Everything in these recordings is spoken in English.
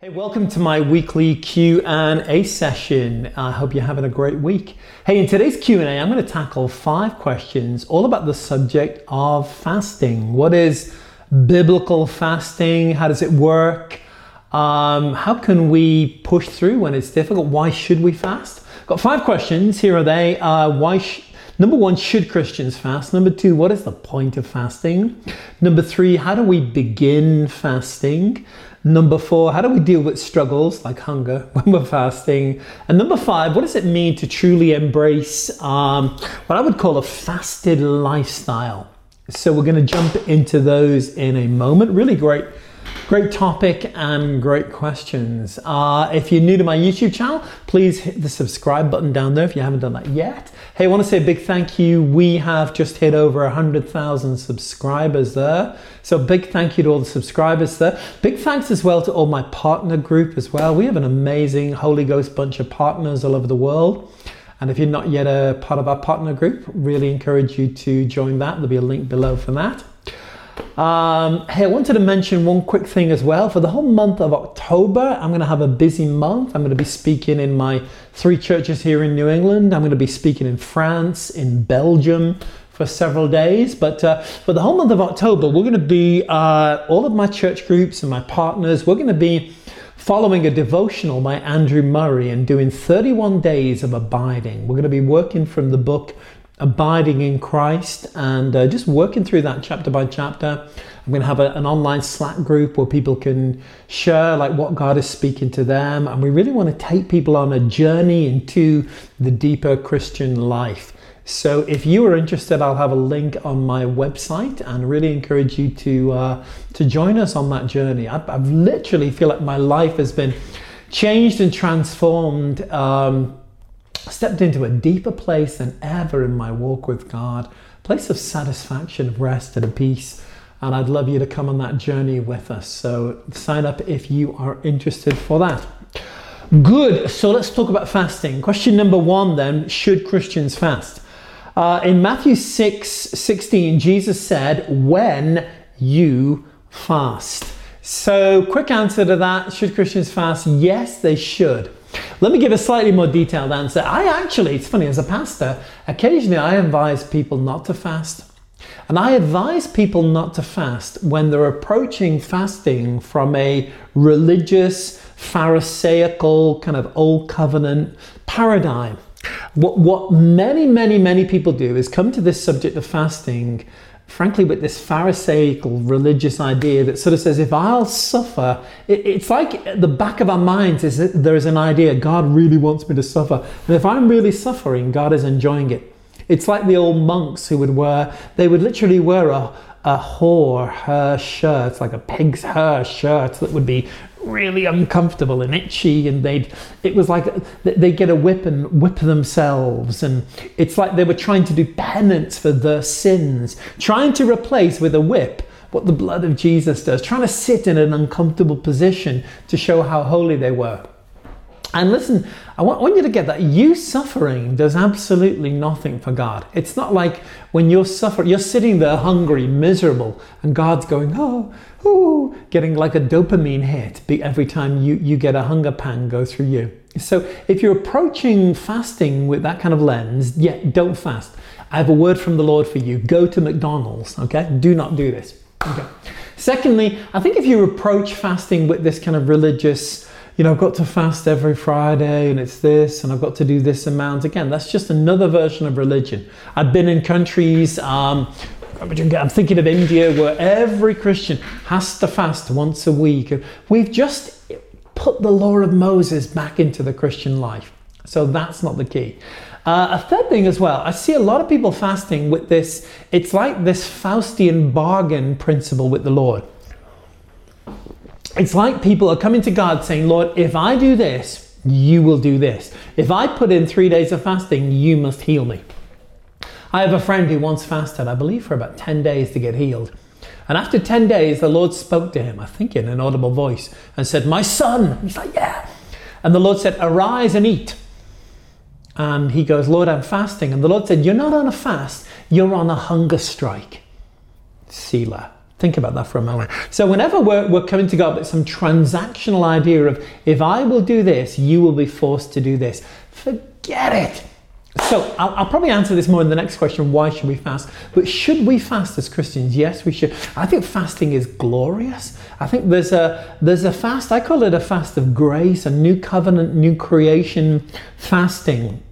Hey, welcome to my weekly Q&A session. I hope you're having a great week. Hey, in today's Q&A, I'm going to tackle 5 questions all about the subject of fasting. What is biblical fasting? How does it work? How can we push through when it's difficult? Why should we fast? Got 5 questions. Here are they. Number 1, should Christians fast? Number 2, what is the point of fasting? Number 3, how do we begin fasting? Number 4, how do we deal with struggles like hunger when we're fasting? And number 5, what does it mean to truly embrace what I would call a fasted lifestyle? So we're going to jump into those in a moment. Really great topic and great questions. If you're new to my YouTube channel, please hit the subscribe button down there if you haven't done that yet. Hey, I want to say a big thank you. We have just hit over 100,000 subscribers there. So big thank you to all the subscribers there. Big thanks as well to all my partner group as well. We have an amazing Holy Ghost bunch of partners all over the world. And if you're not yet a part of our partner group, really encourage you to join that. There'll be a link below for that. Hey, I wanted to mention one quick thing as well. For the whole month of October, I'm going to have a busy month. I'm going to be speaking in my 3 churches here in New England. I'm going to be speaking in France, in Belgium for several days. But for the whole month of October, we're going to be, all of my church groups and my partners, we're going to be following a devotional by Andrew Murray and doing 31 days of abiding. We're going to be working from the book Abiding in Christ and just working through that chapter by chapter. I'm going to have an online Slack group where people can share like what God is speaking to them, and we really want to take people on a journey into the deeper Christian life. So if you are interested, I'll have a link on my website and really encourage you to join us on that journey. I've literally feel like my life has been changed and transformed. Stepped into a deeper place than ever in my walk with God, a place of satisfaction, of rest and of peace. And I'd love you to come on that journey with us. So sign up if you are interested for that. Good. So let's talk about fasting. Question number 1 then, should Christians fast? In Matthew 6:16, Jesus said, when you fast. So quick answer to that, should Christians fast? Yes, they should. Let me give a slightly more detailed answer. It's funny, as a pastor, occasionally I advise people not to fast. And I advise people not to fast when they're approaching fasting from a religious, pharisaical, kind of old covenant paradigm. What many people do is come to this subject of fasting frankly, with this pharisaical religious idea that sort of says, if I'll suffer, it's like at the back of our minds is that there is an idea, God really wants me to suffer. And if I'm really suffering, God is enjoying it. It's like the old monks who would literally wear a her shirt, like a pig's hair shirt that would be really uncomfortable and itchy, and it was like they'd get a whip and whip themselves, and it's like they were trying to do penance for their sins, trying to replace with a whip what the blood of Jesus does, trying to sit in an uncomfortable position to show how holy they were. And listen, I want you to get that. You suffering does absolutely nothing for God. It's not like when you're suffering, you're sitting there hungry, miserable, and God's going, getting like a dopamine hit every time you get a hunger pang go through you. So if you're approaching fasting with that kind of lens, don't fast. I have a word from the Lord for you. Go to McDonald's, okay? Do not do this. Okay. Secondly, I think if you approach fasting with this kind of religious, I've got to fast every Friday and it's this and I've got to do this amount. Again, that's just another version of religion. I've been in countries, I'm thinking of India, where every Christian has to fast once a week. We've just put the law of Moses back into the Christian life. So that's not the key. A third thing as well, I see a lot of people fasting with this, it's like this Faustian bargain principle with the Lord. It's like people are coming to God saying, Lord, if I do this, you will do this. If I put in 3 days of fasting, you must heal me. I have a friend who once fasted, I believe, for about 10 days to get healed. And after 10 days, the Lord spoke to him, I think in an audible voice, and said, my son. He's like, yeah. And the Lord said, arise and eat. And he goes, Lord, I'm fasting. And the Lord said, you're not on a fast, you're on a hunger strike. Selah. Think about that for a moment. So whenever we're coming to God with some transactional idea of, if I will do this, you will be forced to do this, forget it. So I'll probably answer this more in the next question, why should we fast? But should we fast as Christians? Yes, we should. I think fasting is glorious. I think there's a fast, I call it a fast of grace, a new covenant, new creation fasting.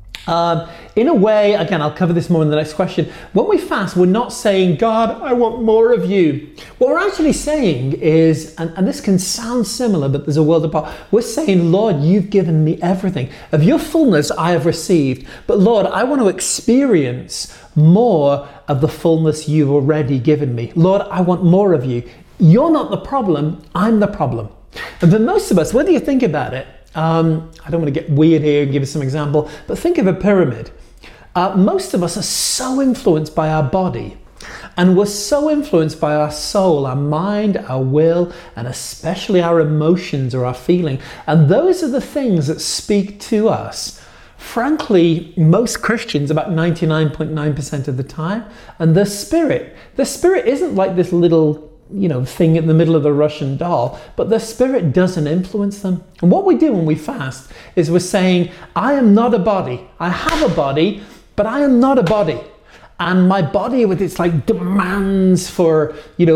In a way, again, I'll cover this more in the next question. When we fast, we're not saying, God, I want more of you. What we're actually saying is, and this can sound similar, but there's a world apart. We're saying, Lord, you've given me everything. Of your fullness I have received. But Lord, I want to experience more of the fullness you've already given me. Lord, I want more of you. You're not the problem, I'm the problem. And for most of us, whether you think about it, I don't want to get weird here and give you some example, but think of a pyramid. Most of us are so influenced by our body, and we're so influenced by our soul, our mind, our will, and especially our emotions or our feeling. And those are the things that speak to us. Frankly, most Christians, about 99.9% of the time, and the spirit isn't like this little thing in the middle of the Russian doll, but the spirit doesn't influence them. And what we do when we fast is we're saying, I am not a body. I have a body, but I am not a body. And my body, with its demands for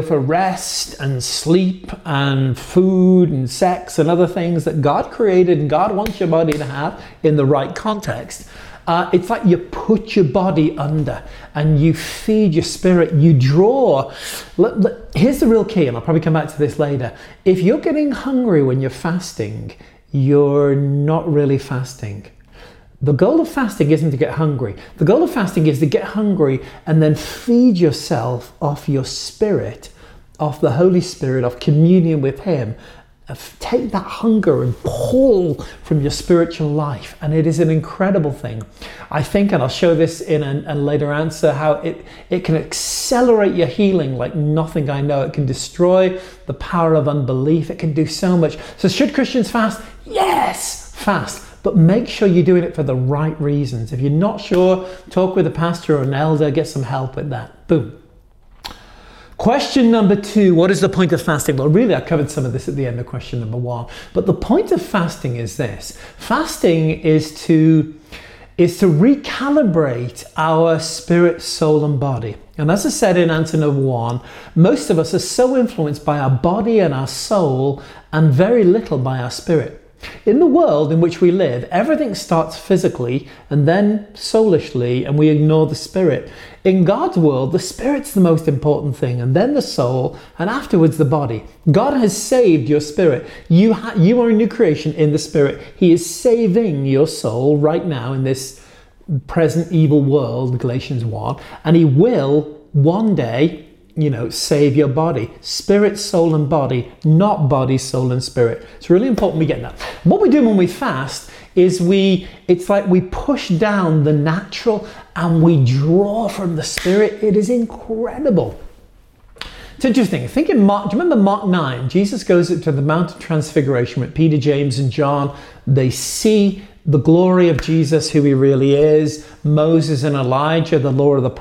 rest and sleep and food and sex and other things that God created and God wants your body to have in the right context, it's like you put your body under and you feed your spirit, you draw. Here's the real key, and I'll probably come back to this later. If you're getting hungry when you're fasting, you're not really fasting. The goal of fasting isn't to get hungry. The goal of fasting is to get hungry and then feed yourself off your spirit, off the Holy Spirit, off communion with Him. Take that hunger and pull from your spiritual life, and it is an incredible thing. I think, and I'll show this in a later answer, how it can accelerate your healing like nothing I know. It can destroy the power of unbelief. It can do so much. So should Christians fast? Yes, fast. But make sure you're doing it for the right reasons. If you're not sure, talk with a pastor or an elder, get some help with that. Boom. Question number 2, what is the point of fasting? Well, really, I covered some of this at the end of question number 1. But the point of fasting is this. Fasting is to recalibrate our spirit, soul, and body. And as I said in answer number 1, most of us are so influenced by our body and our soul and very little by our spirit. In the world in which we live, everything starts physically and then soulishly, and we ignore the spirit. In God's world, the spirit's the most important thing, and then the soul, and afterwards the body. God has saved your spirit. You are a new creation in the spirit. He is saving your soul right now in this present evil world, Galatians 1, and He will one day save your body. Spirit, soul, and body, not body, soul, and spirit. It's really important we get that. What we do when we fast is it's like we push down the natural and we draw from the spirit. It is incredible. It's interesting. Think in Mark, do you remember Mark 9? Jesus goes up to the Mount of Transfiguration with Peter, James, and John. They see the glory of Jesus, who He really is. Moses and Elijah, the law and the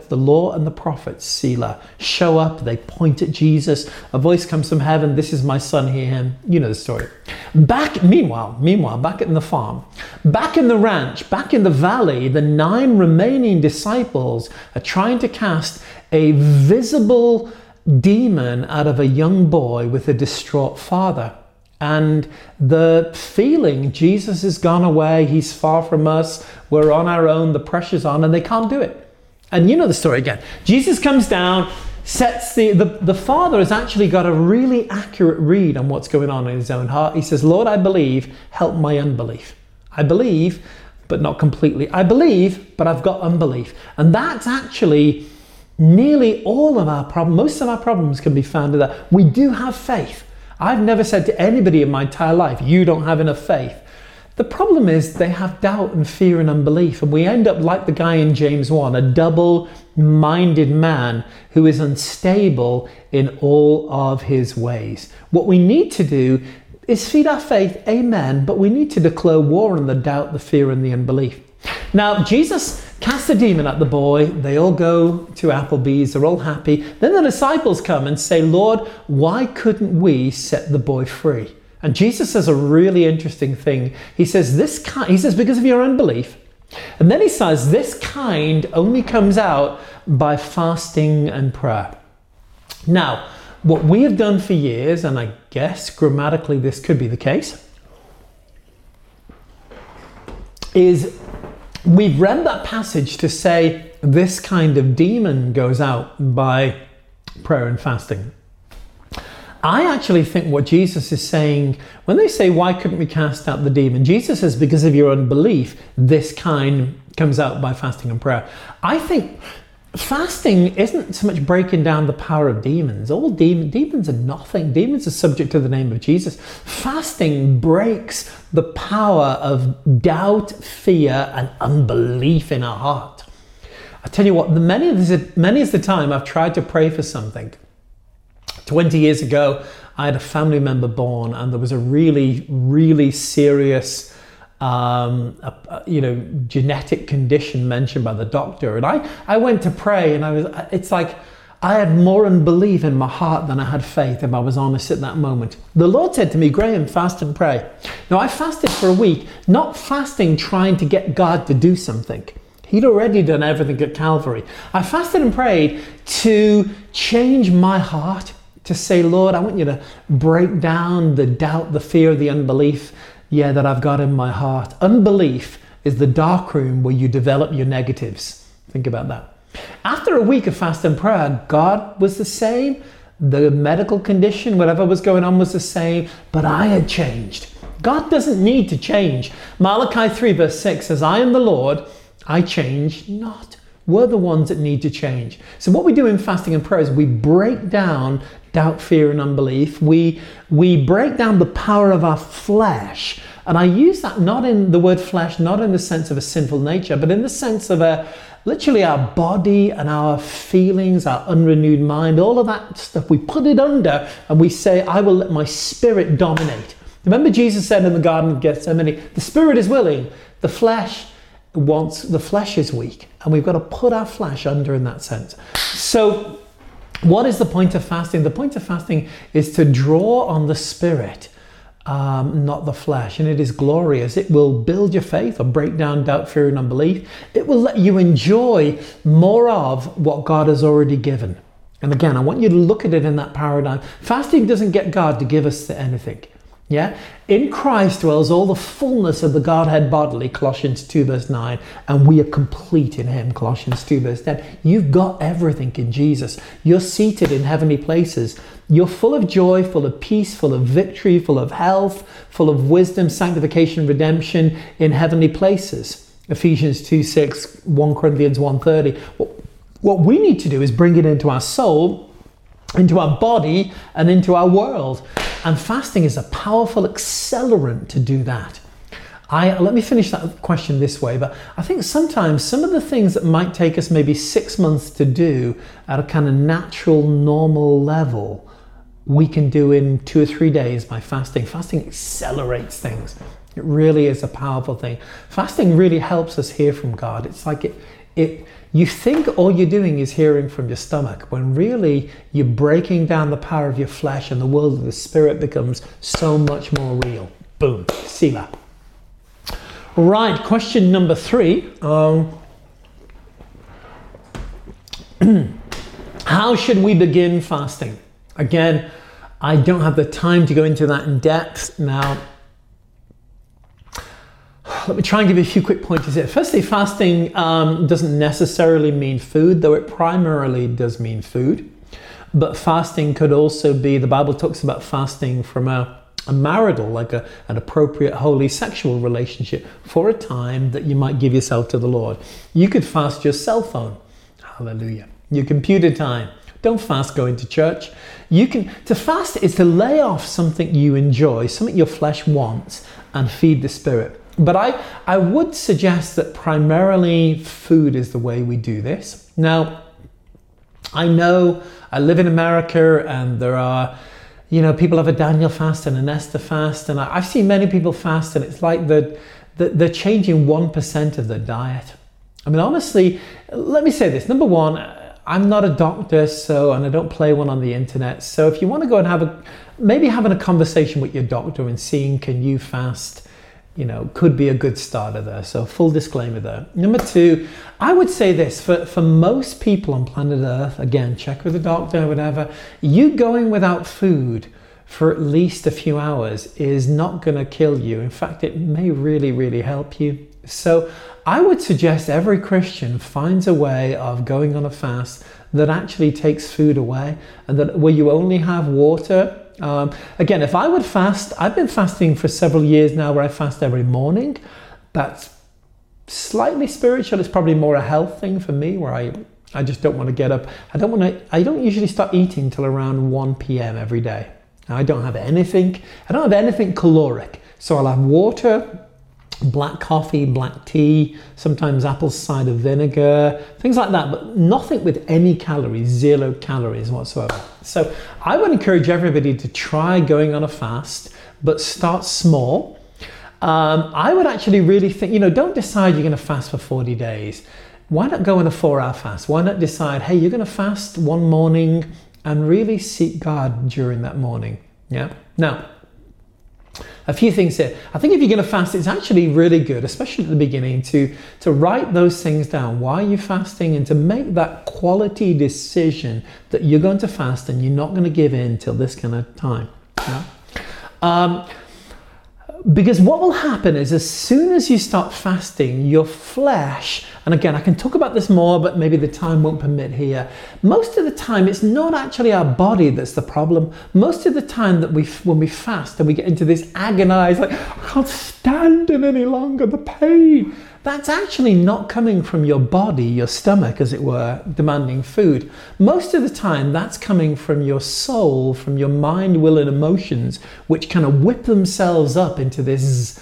prophets, Selah, show up. They point at Jesus. A voice comes from heaven. This is my son, hear him. You know the story. Meanwhile, back in the farm, back in the ranch, back in the valley, the 9 remaining disciples are trying to cast a visible demon out of a young boy with a distraught father. And the feeling, Jesus has gone away, He's far from us, we're on our own, the pressure's on, and they can't do it. And you know the story again. Jesus comes down, sets the father has actually got a really accurate read on what's going on in his own heart. He says, Lord, I believe, help my unbelief. I believe, but not completely. I believe, but I've got unbelief. And that's actually nearly all of our problems. Most of our problems can be found in that. We do have faith. I've never said to anybody in my entire life, you don't have enough faith. The problem is they have doubt and fear and unbelief, and we end up like the guy in James 1, a double-minded man who is unstable in all of his ways. What we need to do is feed our faith, amen, but we need to declare war on the doubt, the fear, and the unbelief. Now, Jesus cast the demon at the boy. They all go to Applebee's. They're all happy. Then the disciples come and say, Lord, why couldn't we set the boy free? And Jesus says a really interesting thing. He says, because of your unbelief. And then he says, this kind only comes out by fasting and prayer. Now, what we have done for years, and I guess grammatically this could be the case, is we've read that passage to say this kind of demon goes out by prayer and fasting. I actually think what Jesus is saying, when they say, why couldn't we cast out the demon? Jesus says, because of your unbelief, this kind comes out by fasting and prayer. I think fasting isn't so much breaking down the power of demons. All demons are nothing. Demons are subject to the name of Jesus. Fasting breaks the power of doubt, fear, and unbelief in our heart. I tell you what, many is the time I've tried to pray for something. 20 years ago, I had a family member born, and there was a really, really serious, genetic condition mentioned by the doctor. And I went to pray, and it's like I had more unbelief in my heart than I had faith, if I was honest at that moment. The Lord said to me, Graham, fast and pray. Now, I fasted for a week, not fasting trying to get God to do something. He'd already done everything at Calvary. I fasted and prayed to change my heart, to say, Lord, I want you to break down the doubt, the fear, the unbelief, that I've got in my heart. Unbelief is the dark room where you develop your negatives. Think about that. After a week of fast and prayer, God was the same. The medical condition, whatever was going on, was the same, but I had changed. God doesn't need to change. Malachi 3 verse 6 says, I am the Lord, I change not. We're the ones that need to change. So what we do in fasting and prayer is we break down doubt, fear, and unbelief. We break down the power of our flesh. And I use that not in the word flesh, not in the sense of a sinful nature, but in the sense of literally our body and our feelings, our unrenewed mind, all of that stuff. We put it under and we say, I will let my spirit dominate. Remember Jesus said in the Garden of Gethsemane, the spirit is willing, the flesh is weak, and we've got to put our flesh under in that sense. So what is the point of fasting? The point of fasting is to draw on the spirit, not the flesh, and it is glorious. It will build your faith or break down doubt, fear, and unbelief. It will let you enjoy more of what God has already given. And again, I want you to look at it in that paradigm. Fasting doesn't get God to give us anything. Yeah, in Christ dwells all the fullness of the Godhead bodily, Colossians 2 verse 9, and we are complete in him, Colossians 2 verse 10. You've got everything in Jesus. You're seated in heavenly places. You're full of joy, full of peace, full of victory, full of health, full of wisdom, sanctification, redemption in heavenly places. Ephesians 2:6, 1 Corinthians 1:30. What we need to do is bring it into our soul, into our body, and into our world. And fasting is a powerful accelerant to do that. Let me finish that question this way, but I think sometimes some of the things that might take us maybe 6 months to do at a kind of natural, normal level, we can do in 2 or 3 days by fasting. Fasting accelerates things. It really is a powerful thing. Fasting really helps us hear from God. It's like you think all you're doing is hearing from your stomach, when really you're breaking down the power of your flesh, and the world of the spirit becomes so much more real. Boom, Selah. Right, question number 3. How should we begin fasting? Again, I don't have the time to go into that in depth now. Let me try and give you a few quick pointers here. Firstly, fasting doesn't necessarily mean food, though it primarily does mean food. But fasting could also be, the Bible talks about fasting from a marital, like an appropriate holy sexual relationship for a time that you might give yourself to the Lord. You could fast your cell phone. Hallelujah. Your computer time. Don't fast going to church. To fast is to lay off something you enjoy, something your flesh wants, and feed the spirit. But I would suggest that primarily food is the way we do this. Now, I know I live in America, and there are, people have a Daniel fast and an Esther fast, and I've seen many people fast, and it's like they're changing 1% of their diet. I mean, honestly, let me say this. Number one, I'm not a doctor, and I don't play one on the internet. So if you want to go and maybe having a conversation with your doctor and seeing can you fast, could be a good starter there. So full disclaimer there. Number two, I would say this, for most people on planet Earth, again, check with a doctor, whatever, you going without food for at least a few hours is not going to kill you. In fact, it may really, really help you. So I would suggest every Christian finds a way of going on a fast that actually takes food away, and where you only have water. Again, if I would fast, I've been fasting for several years now where I fast every morning. That's slightly spiritual. It's probably more a health thing for me, where I just don't want to get up. I don't usually start eating till around 1 p.m. every day. Now, I don't have anything caloric. So I'll have water, black coffee, black tea, sometimes apple cider vinegar, things like that, but nothing with any calories, 0 calories whatsoever. So I would encourage everybody to try going on a fast, but start small. I would actually really think, don't decide you're going to fast for 40 days. Why not go on a 4-hour fast? Why not decide, hey, you're going to fast one morning and really seek God during that morning? Yeah. Now, a few things here. I think if you're going to fast, it's actually really good, especially at the beginning, to write those things down. Why are you fasting? And to make that quality decision that you're going to fast and you're not going to give in till this kind of time. Yeah? Because what will happen is as soon as you start fasting, your flesh, and again, I can talk about this more, but maybe the time won't permit here. Most of the time, it's not actually our body that's the problem. Most of the time when we fast and we get into this agonized, I can't stand it any longer, the pain. That's actually not coming from your body, your stomach, as it were, demanding food. Most of the time, that's coming from your soul, from your mind, will, and emotions, which kind of whip themselves up into this,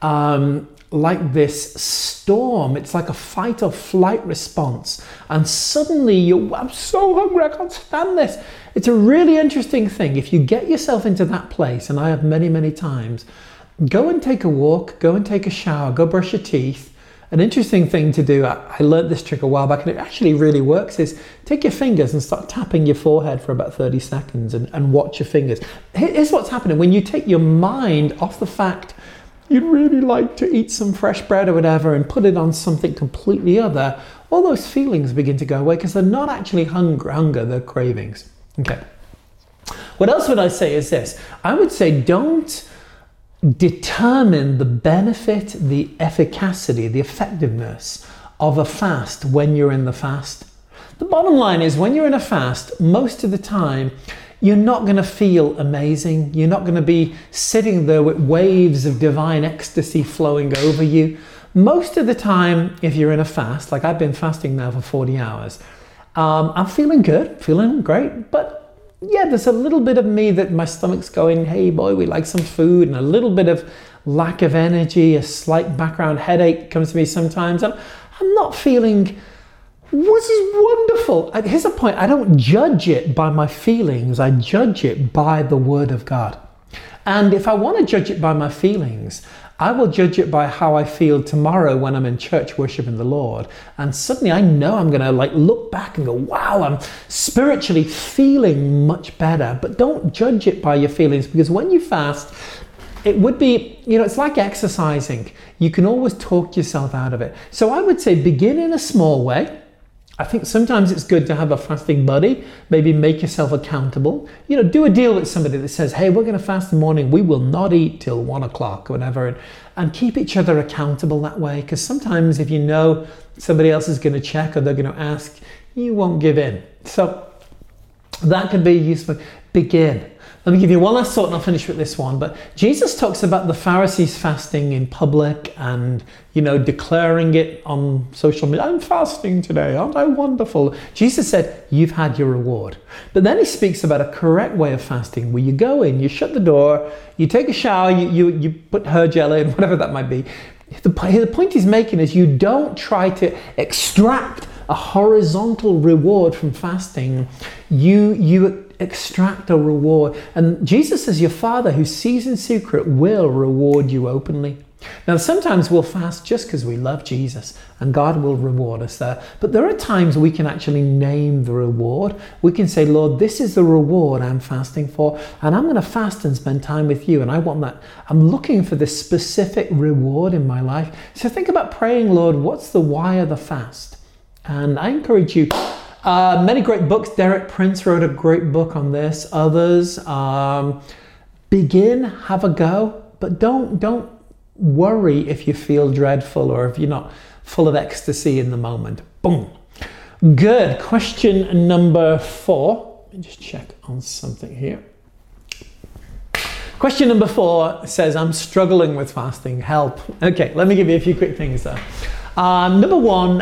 like this storm. It's like a fight or flight response. And suddenly I'm so hungry, I can't stand this. It's a really interesting thing. If you get yourself into that place, and I have many, many times, go and take a walk, go and take a shower, go brush your teeth. An interesting thing to do, I learned this trick a while back, and it actually really works, is take your fingers and start tapping your forehead for about 30 seconds and watch your fingers. Here's what's happening. When you take your mind off the fact you'd really like to eat some fresh bread or whatever and put it on something completely other, all those feelings begin to go away because they're not actually hunger, they're cravings. Okay. What else would I say is this? I would say don't determine the benefit, the efficacy, the effectiveness of a fast when you're in the fast. The bottom line is when you're in a fast, most of the time, you're not going to feel amazing. You're not going to be sitting there with waves of divine ecstasy flowing over you. Most of the time, if you're in a fast, like I've been fasting now for 40 hours, I'm feeling good, feeling great, but yeah, there's a little bit of me that my stomach's going, hey boy, we like some food, and a little bit of lack of energy, a slight background headache comes to me sometimes. And I'm not feeling, this is wonderful. Here's the point, I don't judge it by my feelings, I judge it by the Word of God. And if I want to judge it by my feelings, I will judge it by how I feel tomorrow when I'm in church worshiping the Lord. And suddenly I know I'm going to look back and go, wow, I'm spiritually feeling much better. But don't judge it by your feelings, because when you fast, it would be, it's like exercising. You can always talk yourself out of it. So I would say begin in a small way. I think sometimes it's good to have a fasting buddy, maybe make yourself accountable. Do a deal with somebody that says, hey, we're going to fast in the morning. We will not eat till 1 o'clock or whatever. And keep each other accountable that way. Because sometimes if you know somebody else is going to check or they're going to ask, you won't give in. So that can be useful. Begin. Let me give you one last thought and I'll finish with this one. But Jesus talks about the Pharisees fasting in public and, declaring it on social media. I'm fasting today. Aren't I wonderful? Jesus said, you've had your reward. But then he speaks about a correct way of fasting where you go in, you shut the door, you take a shower, you put hair gel in, whatever that might be. The point he's making is you don't try to extract a horizontal reward from fasting. You extract a reward. And Jesus says your Father who sees in secret will reward you openly. Now, sometimes we'll fast just because we love Jesus and God will reward us there. But there are times we can actually name the reward. We can say, Lord, this is the reward I'm fasting for, and I'm going to fast and spend time with you. And I want that. I'm looking for this specific reward in my life. So think about praying, Lord, what's the why of the fast? And I encourage you, many great books. Derek Prince wrote a great book on this. Others, begin, have a go, but don't worry if you feel dreadful or if you're not full of ecstasy in the moment. Boom. Good. Question number 4. Let me just check on something here. Question number 4 says, I'm struggling with fasting. Help. Okay, let me give you a few quick things there. Number 1,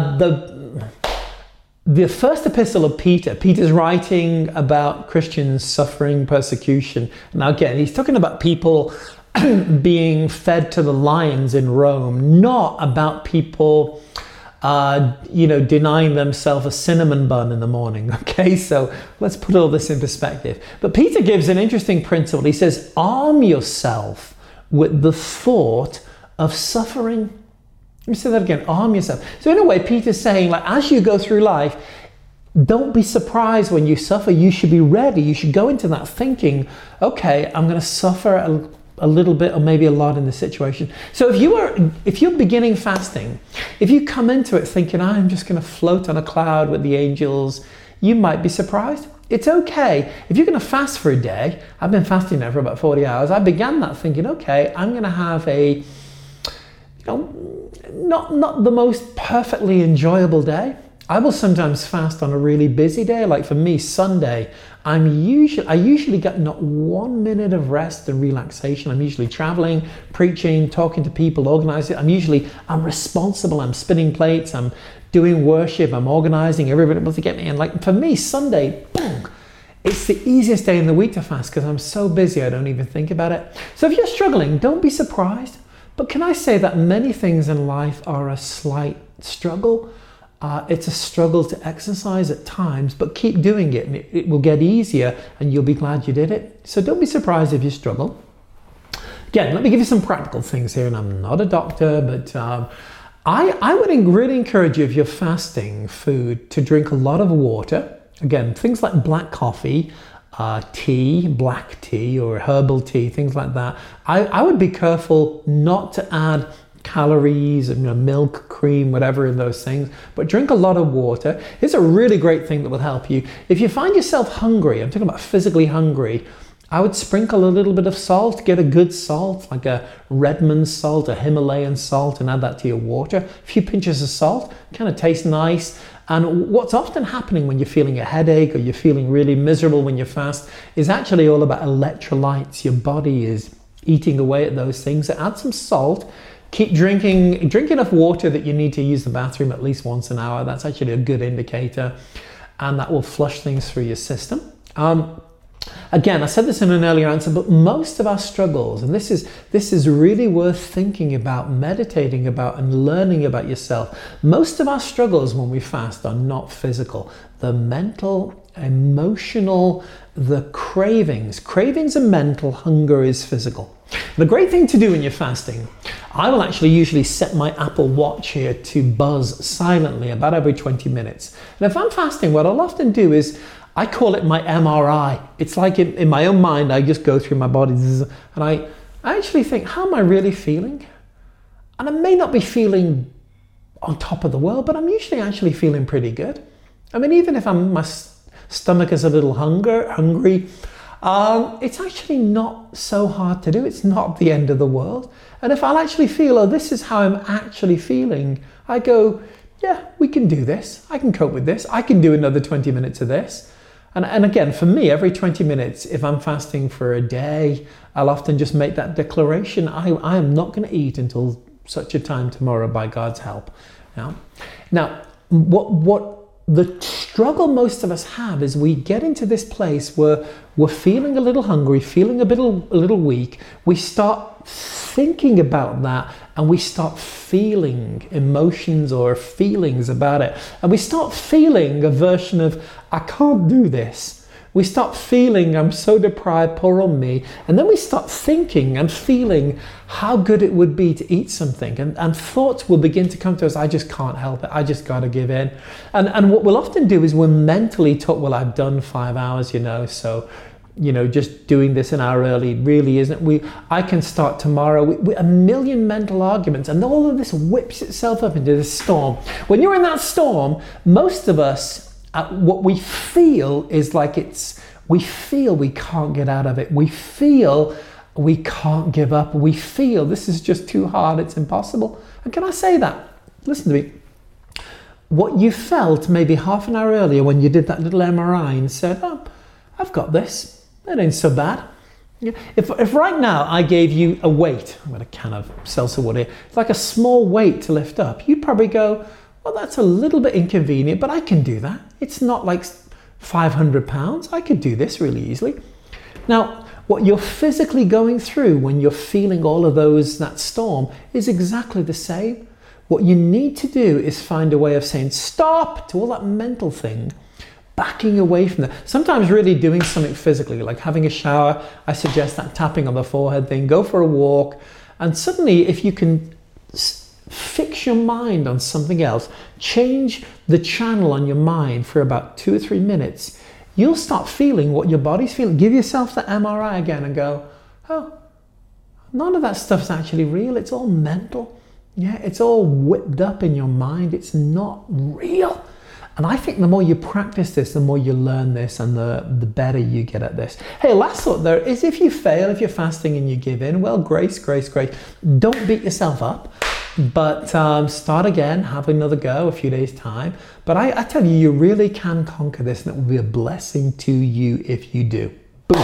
the first epistle of Peter. Peter's writing about Christians suffering persecution. Now again, he's talking about people being fed to the lions in Rome, not about people, denying themselves a cinnamon bun in the morning. Okay, so let's put all this in perspective. But Peter gives an interesting principle. He says, arm yourself with the thought of suffering. Let me say that again, arm yourself. So in a way, Peter's saying, like, as you go through life, don't be surprised when you suffer. You should be ready. You should go into that thinking, okay, I'm going to suffer a little bit or maybe a lot in the situation. So if you're beginning fasting, if you come into it thinking, I'm just going to float on a cloud with the angels, you might be surprised. It's okay. If you're going to fast for a day, I've been fasting now for about 40 hours. I began that thinking, okay, I'm going to have a, not the most perfectly enjoyable day. I will sometimes fast on a really busy day. Like for me, Sunday, I usually get not 1 minute of rest and relaxation. I'm usually traveling, preaching, talking to people, organizing. I'm responsible. I'm spinning plates. I'm doing worship. I'm organizing. Everybody wants to get me in. Like for me, Sunday, boom, it's the easiest day in the week to fast because I'm so busy. I don't even think about it. So if you're struggling, don't be surprised. But can I say that many things in life are a slight struggle? It's a struggle to exercise at times, but keep doing it and it will get easier and you'll be glad you did it. So don't be surprised if you struggle. Again, let me give you some practical things here, and I'm not a doctor, but I would really encourage you, if you're fasting food, to drink a lot of water. Again, things like black coffee, tea, black tea or herbal tea, things like that. I would be careful not to add calories and milk, cream, whatever in those things, but drink a lot of water. It's a really great thing that will help you. If you find yourself hungry, I'm talking about physically hungry, I would sprinkle a little bit of salt, get a good salt, like a Redmond salt, a Himalayan salt, and add that to your water. A few pinches of salt, kind of tastes nice. And what's often happening when you're feeling a headache or you're feeling really miserable when you fast is actually all about electrolytes. Your body is eating away at those things. So add some salt. Keep drinking, drink enough water that you need to use the bathroom at least once an hour. That's actually a good indicator, and that will flush things through your system. Again, I said this in an earlier answer, but most of our struggles, and this is really worth thinking about, meditating about, and learning about yourself. Most of our struggles when we fast are not physical. The mental, emotional, the cravings. Cravings are mental, hunger is physical. The great thing to do when you're fasting, I will actually usually set my Apple Watch here to buzz silently about every 20 minutes. And if I'm fasting, what I'll often do is, I call it my MRI. It's like in my own mind, I just go through my body and I actually think, how am I really feeling? And I may not be feeling on top of the world, but I'm usually actually feeling pretty good. I mean, even if my stomach is a little hungry, it's actually not so hard to do. It's not the end of the world. And if I'll actually feel, oh, this is how I'm actually feeling, I go, yeah, we can do this. I can cope with this. I can do another 20 minutes of this. And again, for me, every 20 minutes, if I'm fasting for a day, I'll often just make that declaration. I am not going to eat until such a time tomorrow by God's help. Now, what the struggle most of us have is we get into this place where we're feeling a little hungry, feeling a little weak. We start thinking about that and we start feeling emotions or feelings about it. And we start feeling a version of, I can't do this. We stop feeling, I'm so deprived, poor old me. And then we start thinking and feeling how good it would be to eat something. And thoughts will begin to come to us, I just can't help it, I just got to give in. And what we'll often do is we're mentally taught, well, I've done 5 hours, so just doing this an hour early really isn't. I can start tomorrow. A million mental arguments, and all of this whips itself up into this storm. When you're in that storm, most of us, what we feel is like we feel we can't get out of it. We feel we can't give up. We feel this is just too hard. It's impossible. And can I say that? Listen to me. What you felt maybe half an hour earlier when you did that little MRI and said, oh, I've got this. That ain't so bad. If right now I gave you a weight, I've got a can of seltzer water here, it's like a small weight to lift up, you'd probably go, well, that's a little bit inconvenient, but I can do that. It's not like 500 pounds. I could do this really easily. Now, what you're physically going through when you're feeling all of that storm is exactly the same. What you need to do is find a way of saying stop to all that mental thing, backing away from that. Sometimes really doing something physically, like having a shower. I suggest that tapping on the forehead thing, go for a walk. And suddenly, if you can fix your mind on something else, change the channel on your mind for about 2 or 3 minutes, you'll start feeling what your body's feeling. Give yourself the MRI again and go, oh, none of that stuff's actually real. It's all mental. Yeah, it's all whipped up in your mind. It's not real. And I think the more you practice this, the more you learn this, and the better you get at this. Hey, last thought there is, if you fail, if you're fasting and you give in, well, grace. Don't beat yourself up, but start again, have another go a few days' time. But I tell you, you really can conquer this, and it will be a blessing to you if you do. Boom.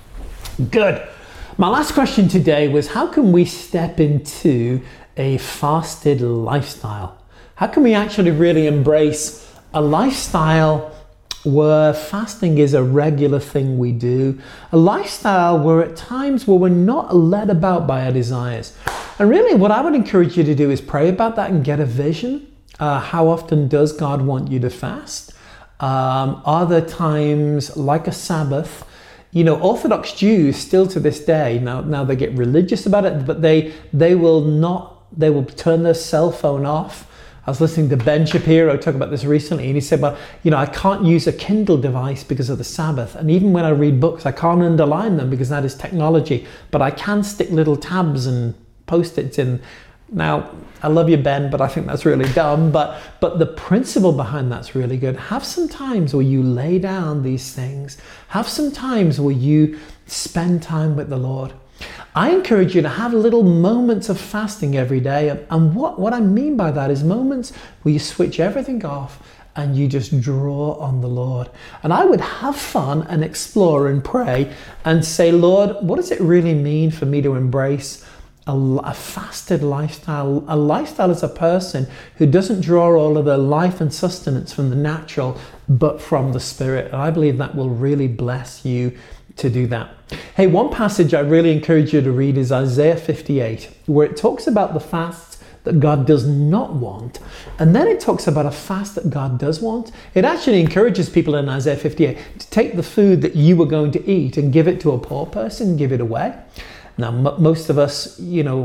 Good. My last question today was, how can we step into a fasted lifestyle? How can we actually really embrace a lifestyle where fasting is a regular thing we do, a lifestyle where at times where we're not led about by our desires? And really what I would encourage you to do is pray about that and get a vision. How often does God want you to fast? Are there times like a Sabbath? Orthodox Jews still to this day, now they get religious about it, but they will turn their cell phone off. I was listening to Ben Shapiro talk about this recently, and he said, well, I can't use a Kindle device because of the Sabbath. And even when I read books, I can't underline them because that is technology, but I can stick little tabs and Post-its in. Now, I love you, Ben, but I think that's really dumb. But the principle behind that's really good. Have some times where you lay down these things. Have some times where you spend time with the Lord. I encourage you to have little moments of fasting every day. And what I mean by that is moments where you switch everything off and you just draw on the Lord. And I would have fun and explore and pray and say, Lord, what does it really mean for me to embrace a fasted lifestyle? A lifestyle as a person who doesn't draw all of their life and sustenance from the natural, but from the Spirit. And I believe that will really bless you to do that. Hey, one passage I really encourage you to read is Isaiah 58, where it talks about the fasts that God does not want, and then it talks about a fast that God does want. It actually encourages people in Isaiah 58 to take the food that you were going to eat and give it to a poor person, give it away. Now, most of us,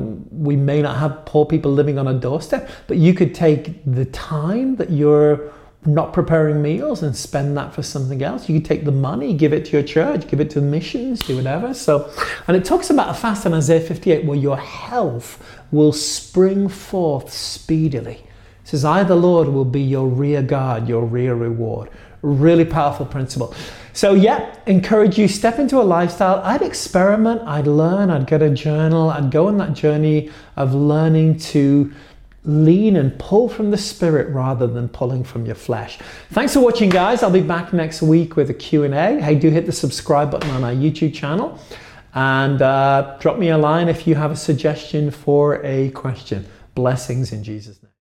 we may not have poor people living on a doorstep, but you could take the time that you're not preparing meals and spend that for something else. You could take the money, give it to your church, give it to missions, do whatever. And it talks about a fast in Isaiah 58 where your health will spring forth speedily. It says, I, the Lord, will be your rear guard, your rear reward. Really powerful principle. So yeah, encourage you, step into a lifestyle. I'd experiment, I'd learn, I'd get a journal, I'd go on that journey of learning to lean and pull from the Spirit rather than pulling from your flesh. Thanks for watching, guys. I'll be back next week with a Q&A. Hey, do hit the subscribe button on our YouTube channel, and drop me a line if you have a suggestion for a question. Blessings in Jesus' name.